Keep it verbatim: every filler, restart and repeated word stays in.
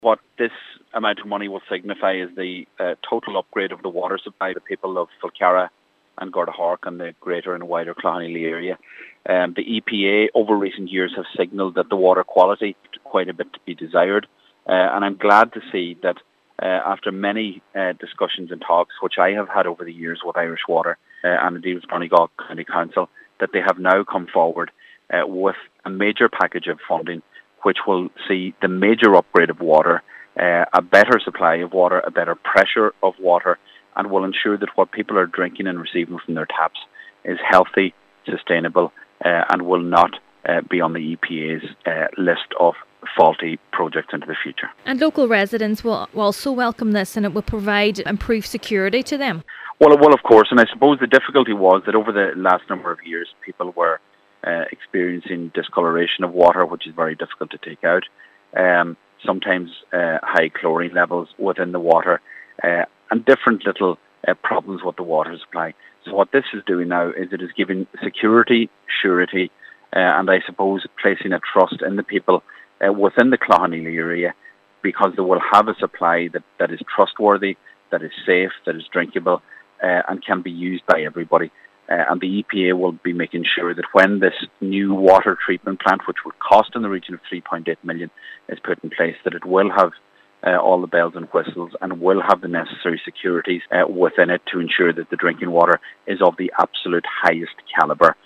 What this amount of money will signify is the uh, total upgrade of the water supply to the people of Fulcarra and Gordahork and the greater and wider Cloughanilly area. Um, the E P A over recent years have signalled that the water quality quite a bit to be desired, uh, and I'm glad to see that uh, after many uh, discussions and talks, which I have had over the years with Irish Water uh, and indeed with Donegal County Council, that they have now come forward uh, with a major package of funding which will see the major upgrade of water, uh, a better supply of water, a better pressure of water, and will ensure that what people are drinking and receiving from their taps is healthy, sustainable, uh, and will not uh, be on the E P A's uh, list of faulty projects into the future. And local residents will also welcome this, and it will provide improved security to them. Well, well, of course, and I suppose the difficulty was that over the last number of years, people were Uh, experiencing discoloration of water, which is very difficult to take out. Um, sometimes uh, high chlorine levels within the water, uh, and different little uh, problems with the water supply. So what this is doing now is it is giving security, surety, uh, and I suppose placing a trust in the people uh, within the Cloughanilly area, because they will have a supply that, that is trustworthy, that is safe, that is drinkable, uh, and can be used by everybody. Uh, and the E P A will be making sure that when this new water treatment plant, which would cost in the region of three point eight million, is put in place, that it will have uh, all the bells and whistles and will have the necessary securities uh, within it to ensure that the drinking water is of the absolute highest calibre